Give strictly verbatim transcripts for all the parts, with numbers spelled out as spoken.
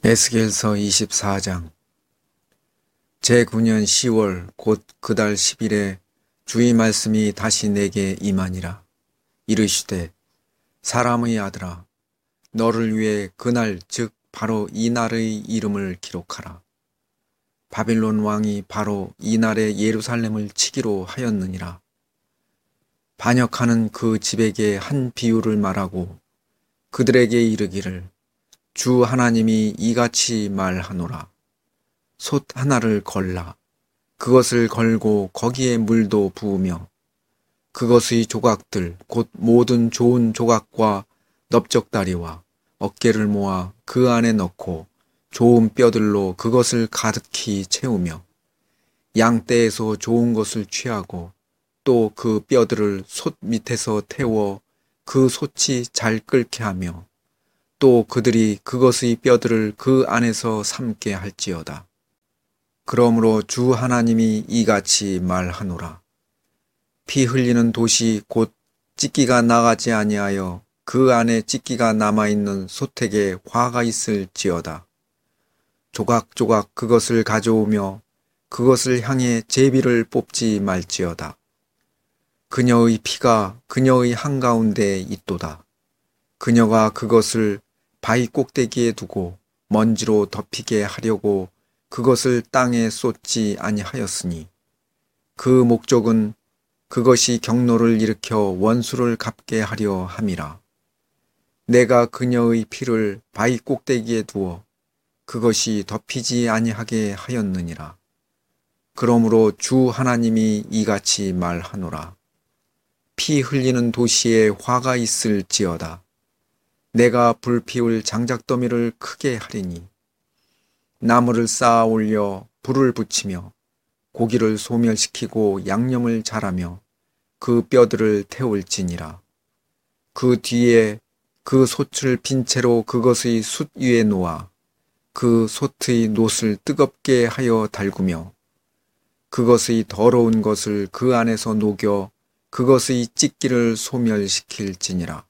에스겔서 이십사 장. 제구 년 시월 곧 그달 십 일에 주의 말씀이 다시 내게 임하니라. 이르시되 사람의 아들아, 너를 위해 그날 즉 바로 이 날의 이름을 기록하라. 바빌론 왕이 바로 이 날에 예루살렘을 치기로 하였느니라. 반역하는 그 집에게 한 비유를 말하고 그들에게 이르기를, 주 하나님이 이같이 말하노라. 솥 하나를 걸라. 그것을 걸고 거기에 물도 부으며 그것의 조각들 곧 모든 좋은 조각과 넓적다리와 어깨를 모아 그 안에 넣고 좋은 뼈들로 그것을 가득히 채우며 양떼에서 좋은 것을 취하고 또 그 뼈들을 솥 밑에서 태워 그 솥이 잘 끓게 하며 또 그들이 그것의 뼈들을 그 안에서 삶게 할지어다. 그러므로 주 하나님이 이같이 말하노라. 피 흘리는 돛이 곧 찢기가 나가지 아니하여 그 안에 찢기가 남아있는 솥에게 화가 있을지어다. 조각조각 그것을 가져오며 그것을 향해 제비를 뽑지 말지어다. 그녀의 피가 그녀의 한가운데에 있도다. 그녀가 그것을 바위 꼭대기에 두고 먼지로 덮이게 하려고 그것을 땅에 쏟지 아니하였으니 그 목적은 그것이 경노를 일으켜 원수를 갚게 하려 함이라. 내가 그녀의 피를 바위 꼭대기에 두어 그것이 덮이지 아니하게 하였느니라. 그러므로 주 하나님이 이같이 말하노라. 피 흘리는 도시에 화가 있을지어다. 내가 불 피울 장작더미를 크게 하리니 나무를 쌓아 올려 불을 붙이며 고기를 소멸시키고 양념을 잘하며 그 뼈들을 태울지니라. 그 뒤에 그 솥을 빈 채로 그것의 숯 위에 놓아 그 솥의 놋을 뜨겁게 하여 달구며 그것의 더러운 것을 그 안에서 녹여 그것의 찢기를 소멸시킬지니라.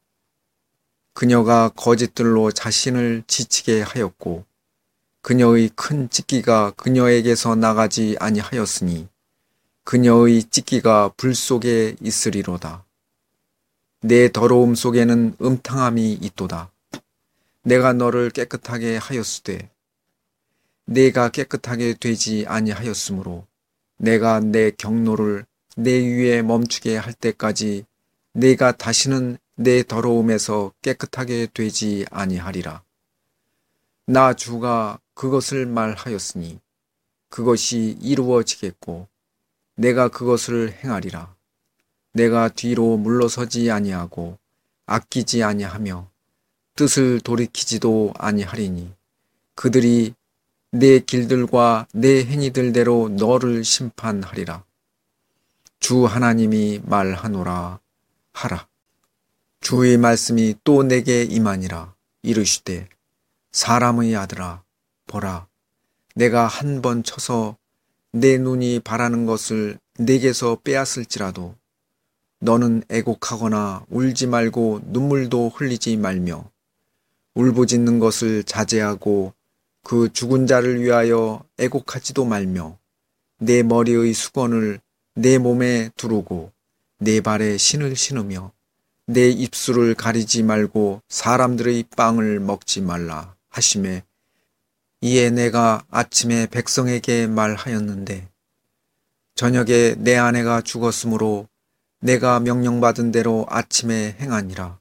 그녀가 거짓들로 자신을 지치게 하였고 그녀의 큰 찢기가 그녀에게서 나가지 아니하였으니 그녀의 찢기가 불 속에 있으리로다. 내 더러움 속에는 음탕함이 있도다. 내가 너를 깨끗하게 하였으되 내가 깨끗하게 되지 아니하였으므로 내가 내 경노를 내 위에 멈추게 할 때까지 내가 다시는 내 더러움에서 깨끗하게 되지 아니하리라. 나 주가 그것을 말하였으니 그것이 이루어지겠고 내가 그것을 행하리라. 내가 뒤로 물러서지 아니하고 아끼지 아니하며 뜻을 돌이키지도 아니하리니 그들이 내 길들과 내 행위들대로 너를 심판하리라. 주 하나님이 말하노라 하라. 주의 말씀이 또 내게 임하니라. 이르시되 사람의 아들아, 보라, 내가 한 번 쳐서 내 눈이 바라는 것을 내게서 빼앗을지라도 너는 애곡하거나 울지 말고 눈물도 흘리지 말며 울부짖는 것을 자제하고 그 죽은 자를 위하여 애곡하지도 말며 내 머리의 수건을 내 몸에 두르고 내 발에 신을 신으며 내 입술을 가리지 말고 사람들의 빵을 먹지 말라 하시매, 이에 내가 아침에 백성에게 말하였는데 저녁에 내 아내가 죽었으므로 내가 명령받은 대로 아침에 행하니라.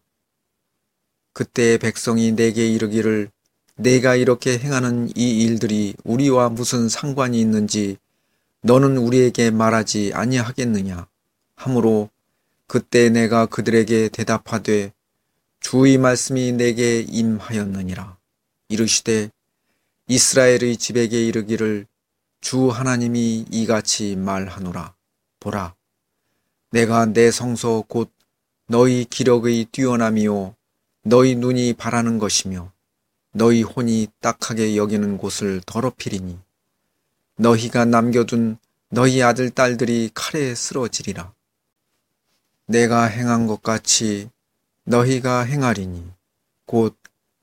그때 백성이 내게 이르기를, 내가 이렇게 행하는 이 일들이 우리와 무슨 상관이 있는지 너는 우리에게 말하지 아니하겠느냐 하므로 그때 내가 그들에게 대답하되 주의 말씀이 내게 임하였느니라. 이르시되 이스라엘의 집에게 이르기를, 주 하나님이 이같이 말하노라. 보라, 내가 내 성소 곧 너희 기력의 뛰어남이요 너희 눈이 바라는 것이며 너희 혼이 딱하게 여기는 곳을 더럽히리니 너희가 남겨둔 너희 아들 딸들이 칼에 쓰러지리라. 내가 행한 것 같이 너희가 행하리니 곧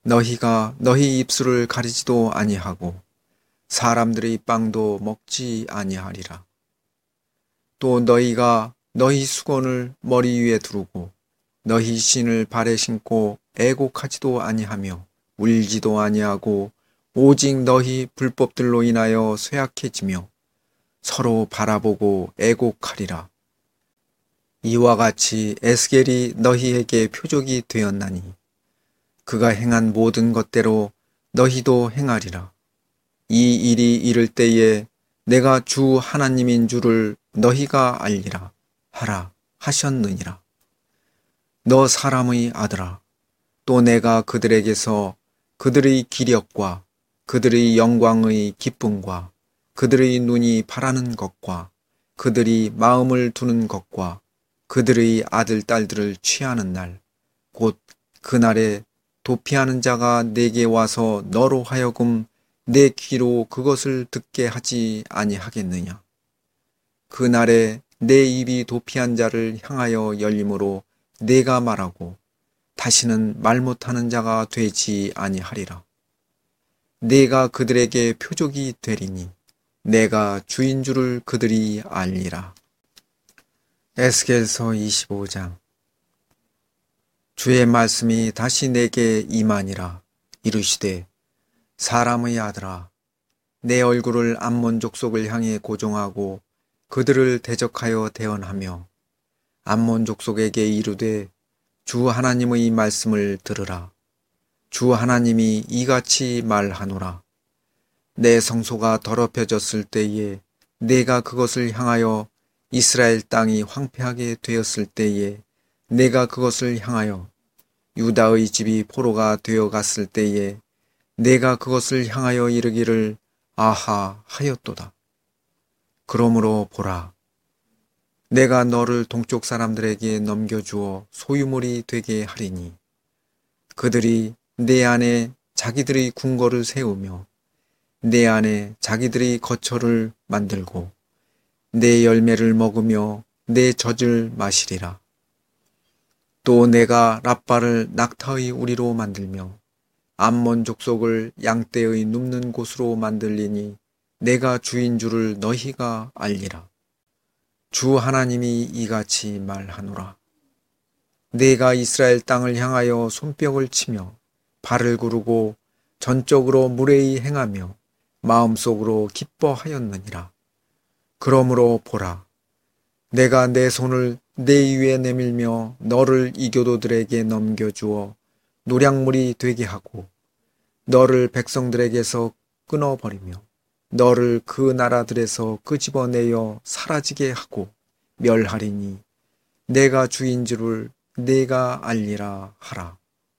너희가 너희 입술을 가리지도 아니하고 사람들의 빵도 먹지 아니하리라. 또 너희가 너희 수건을 머리 위에 두르고 너희 신을 발에 신고 애곡하지도 아니하며 울지도 아니하고 오직 너희 불법들로 인하여 쇠약해지며 서로 바라보고 애곡하리라. 이와 같이 에스겔이 너희에게 표적이 되었나니 그가 행한 모든 것대로 너희도 행하리라. 이 일이 이를 때에 내가 주 하나님인 줄을 너희가 알리라 하라 하셨느니라. 너 사람의 아들아, 또 내가 그들에게서 그들의 기력과 그들의 영광의 기쁨과 그들의 눈이 바라는 것과 그들이 마음을 두는 것과 그들의 아들, 딸들을 취하는 날, 곧 그날에 도피하는 자가 내게 와서 너로 하여금 내 귀로 그것을 듣게 하지 아니하겠느냐. 그날에 내 입이 도피한 자를 향하여 열림으로 내가 말하고 다시는 말 못하는 자가 되지 아니하리라. 내가 그들에게 표적이 되리니 내가 주인 줄을 그들이 알리라. 에스겔서 이십오 장. 주의 말씀이 다시 내게 임하니라. 이르시되 사람의 아들아, 내 얼굴을 암몬 족속을 향해 고정하고 그들을 대적하여 대언하며 암몬 족속에게 이르되 주 하나님의 말씀을 들으라. 주 하나님이 이같이 말하노라. 내 성소가 더럽혀졌을 때에 내가 그것을 향하여 이스라엘 땅이 황폐하게 되었을 때에 내가 그것을 향하여 유다의 집이 포로가 되어 갔을 때에 내가 그것을 향하여 이르기를 아하 하였도다. 그러므로 보라, 내가 너를 동쪽 사람들에게 넘겨주어 소유물이 되게 하리니 그들이 내 안에 자기들의 궁궐을 세우며 내 안에 자기들의 거처를 만들고 내 열매를 먹으며 내 젖을 마시리라. 또 내가 랍바를 낙타의 우리로 만들며 암몬 족속을 양떼의 눕는 곳으로 만들리니 내가 주인 줄을 너희가 알리라. 주 하나님이 이같이 말하노라. 내가 이스라엘 땅을 향하여 손뼉을 치며 발을 구르고 전적으로 무례히 행하며 마음속으로 기뻐하였느니라. 그러므로 보라, 내가 내 손을 내 위에 내밀며 너를 이교도들에게 넘겨주어 노략물이 되게 하고 너를 백성들에게서 끊어버리며 너를 그 나라들에서 끄집어내어 사라지게 하고 멸하리니 내가 주인 줄을 내가 알리라 하라.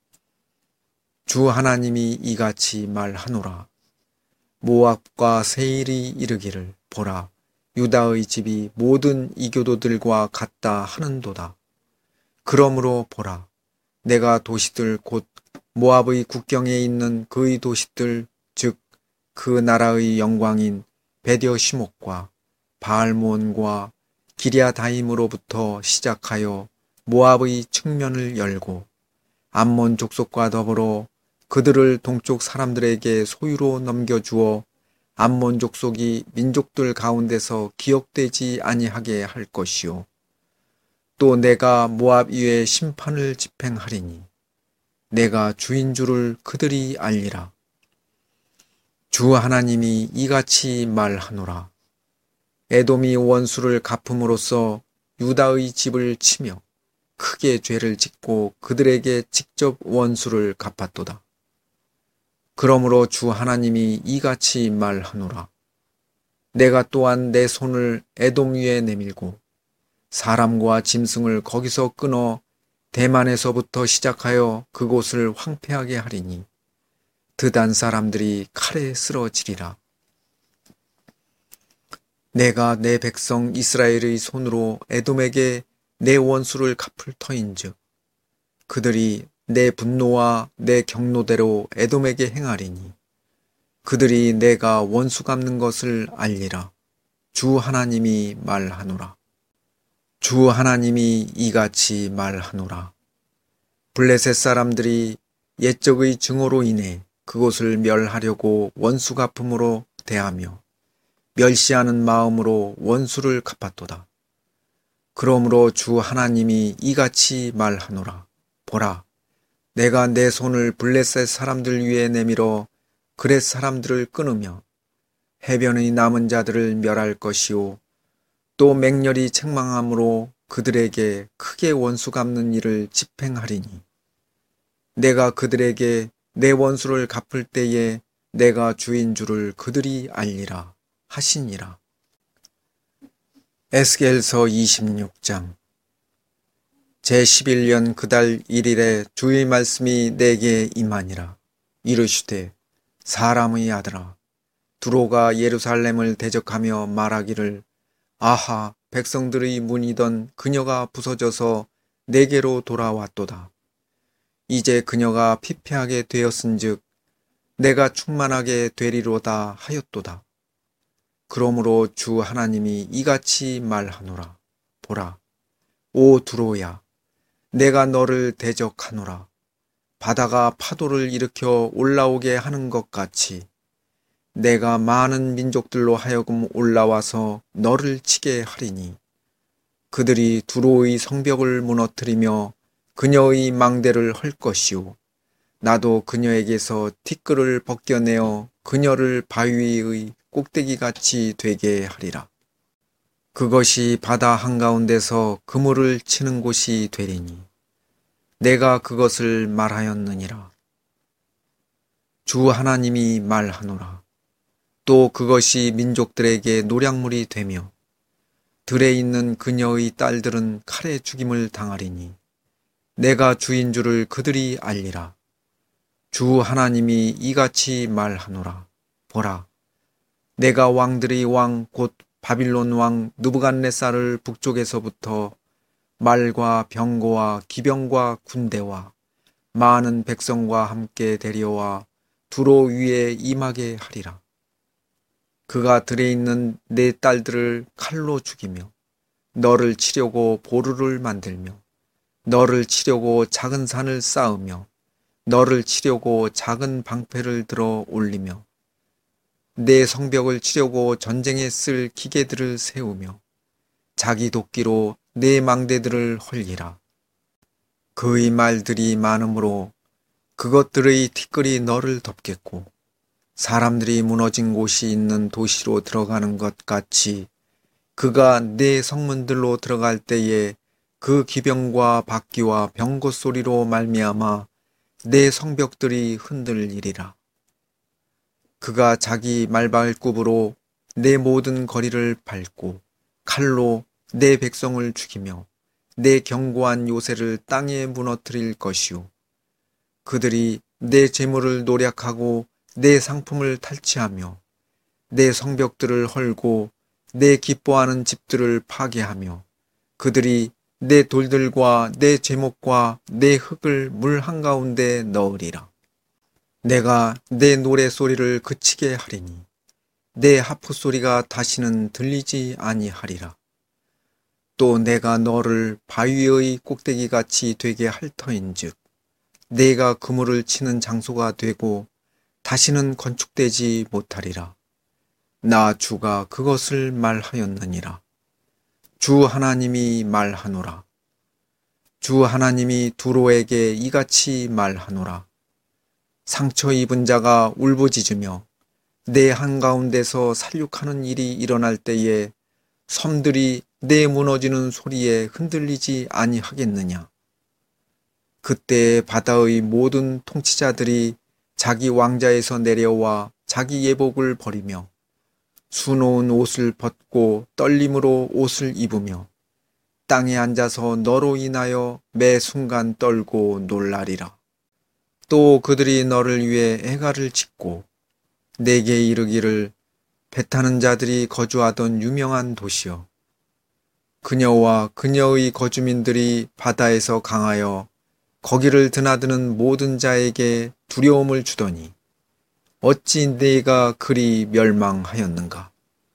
주 하나님이 이같이 말하노라. 모압과 세일이 이르기를 보라, 유다의 집이 모든 이교도들과 같다 하는도다. 그러므로 보라, 내가 도시들 곧 모압의 국경에 있는 그의 도시들 즉 그 나라의 영광인 베디어시목과 바알몬과 기랴다임으로부터 시작하여 모압의 측면을 열고 암몬 족속과 더불어 그들을 동쪽 사람들에게 소유로 넘겨주어 암몬 족속이 민족들 가운데서 기억되지 아니하게 할 것이요. 또 내가 모압 위에 심판을 집행하리니 내가 주인 줄을 그들이 알리라. 주 하나님이 이같이 말하노라. 에돔이 원수를 갚음으로써 유다의 집을 치며 크게 죄를 짓고 그들에게 직접 원수를 갚았도다. 그러므로 주 하나님이 이같이 말하노라. 내가 또한 내 손을 에돔 위에 내밀고 사람과 짐승을 거기서 끊어 대만에서부터 시작하여 그곳을 황폐하게 하리니 드단 사람들이 칼에 쓰러지리라. 내가 내 백성 이스라엘의 손으로 에돔에게 내 원수를 갚을 터인즉 그들이 내 분노와 내 경노대로 에돔에게 행하리니 그들이 내가 원수 갚는 것을 알리라. 주 하나님이 말하노라. 주 하나님이 이같이 말하노라. 블레셋 사람들이 옛적의 증오로 인해 그곳을 멸하려고 원수 갚음으로 대하며 멸시하는 마음으로 원수를 갚았도다. 그러므로 주 하나님이 이같이 말하노라. 보라, 내가 내 손을 블레셋 사람들 위에 내밀어 그렛 사람들을 끊으며 해변의 남은 자들을 멸할 것이요 또 맹렬히 책망함으로 그들에게 크게 원수 갚는 일을 집행하리니 내가 그들에게 내 원수를 갚을 때에 내가 주인 줄을 그들이 알리라 하시니라. 에스겔서 이십육 장. 제십일 년 그달 일 일에 주의 말씀이 내게 임하니라. 이르시되 사람의 아들아, 두로가 예루살렘을 대적하며 말하기를 아하, 백성들의 문이던 그녀가 부서져서 내게로 돌아왔도다. 이제 그녀가 피폐하게 되었은즉 내가 충만하게 되리로다 하였도다. 그러므로 주 하나님이 이같이 말하노라. 보라, 오 두로야, 내가 너를 대적하노라. 바다가 파도를 일으켜 올라오게 하는 것 같이 내가 많은 민족들로 하여금 올라와서 너를 치게 하리니 그들이 두로의 성벽을 무너뜨리며 그녀의 망대를 헐 것이요 나도 그녀에게서 티끌을 벗겨내어 그녀를 바위의 꼭대기같이 되게 하리라. 그것이 바다 한가운데서 그물을 치는 곳이 되리니 내가 그것을 말하였느니라. 주 하나님이 말하노라. 또 그것이 민족들에게 노략물이 되며 들에 있는 그녀의 딸들은 칼에 죽임을 당하리니 내가 주인 줄을 그들이 알리라. 주 하나님이 이같이 말하노라. 보라, 내가 왕들의 왕 곧 바빌론 왕 느부갓네살을 북쪽에서부터 말과 병거와 기병과 군대와 많은 백성과 함께 데려와 두로 위에 임하게 하리라. 그가 들에 있는 내 딸들을 칼로 죽이며 너를 치려고 보루를 만들며 너를 치려고 작은 산을 쌓으며 너를 치려고 작은 방패를 들어 올리며 내 성벽을 치려고 전쟁에 쓸 기계들을 세우며 자기 도끼로 내 망대들을 헐리라. 그의 말들이 많으므로 그것들의 티끌이 너를 덮겠고 사람들이 무너진 곳이 있는 도시로 들어가는 것 같이 그가 내 성문들로 들어갈 때에 그 기병과 박기와 병거 소리로 말미암아 내 성벽들이 흔들리리라. 그가 자기 말발굽으로 내 모든 거리를 밟고 칼로 내 백성을 죽이며 내 견고한 요새를 땅에 무너뜨릴 것이요 그들이 내 재물을 노략하고 내 상품을 탈취하며 내 성벽들을 헐고 내 기뻐하는 집들을 파괴하며 그들이 내 돌들과 내 제목과 내 흙을 물 한가운데 넣으리라. 내가 내 노래소리를 그치게 하리니 내 하프 소리가 다시는 들리지 아니하리라. 또 내가 너를 바위의 꼭대기같이 되게 할 터인즉 내가 그물을 치는 장소가 되고 다시는 건축되지 못하리라. 나 주가 그것을 말하였느니라. 주 하나님이 말하노라. 주 하나님이 두로에게 이같이 말하노라. 상처 입은 자가 울부짖으며 내 한가운데서 살육하는 일이 일어날 때에 섬들이 내 무너지는 소리에 흔들리지 아니하겠느냐. 그때 바다의 모든 통치자들이 자기 왕자에서 내려와 자기 예복을 버리며 수놓은 옷을 벗고 떨림으로 옷을 입으며 땅에 앉아서 너로 인하여 매 순간 떨고 놀라리라. 또 그들이 너를 위해 애가를 짓고 내게 이르기를 배 타는 자들이 거주하던 유명한 도시여, 그녀와 그녀의 거주민들이 바다에서 강하여 거기를 드나드는 모든 자에게 두려움을 주더니 어찌 네가 그리 멸망하였는가.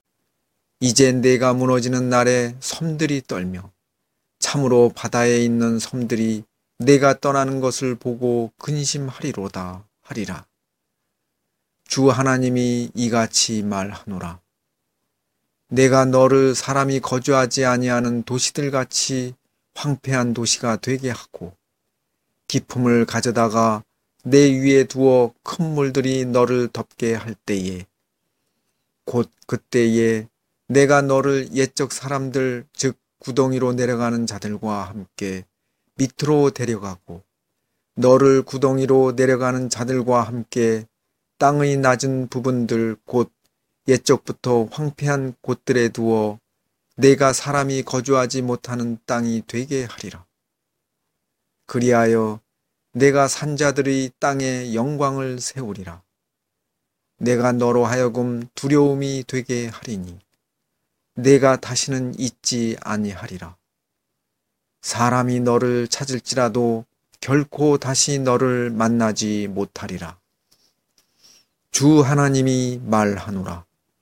이제 네가 무너지는 날에 섬들이 떨며 참으로 바다에 있는 섬들이 내가 떠나는 것을 보고 근심하리로다 하리라. 주 하나님이 이같이 말하노라. 내가 너를 사람이 거주하지 아니하는 도시들같이 황폐한 도시가 되게 하고 기품을 가져다가 내 위에 두어 큰 물들이 너를 덮게 할 때에 곧 그때에 내가 너를 옛적 사람들 즉 구덩이로 내려가는 자들과 함께 밑으로 데려가고 너를 구덩이로 내려가는 자들과 함께 땅의 낮은 부분들 곧 옛적부터 황폐한 곳들에 두어 내가 사람이 거주하지 못하는 땅이 되게 하리라. 그리하여 내가 산자들의 땅에 영광을 세우리라. 내가 너로 하여금 두려움이 되게 하리니 내가 다시는 잊지 아니하리라. 사람이 너를 찾을지라도 결코 다시 너를 만나지 못하리라. 주 하나님이 말하노라.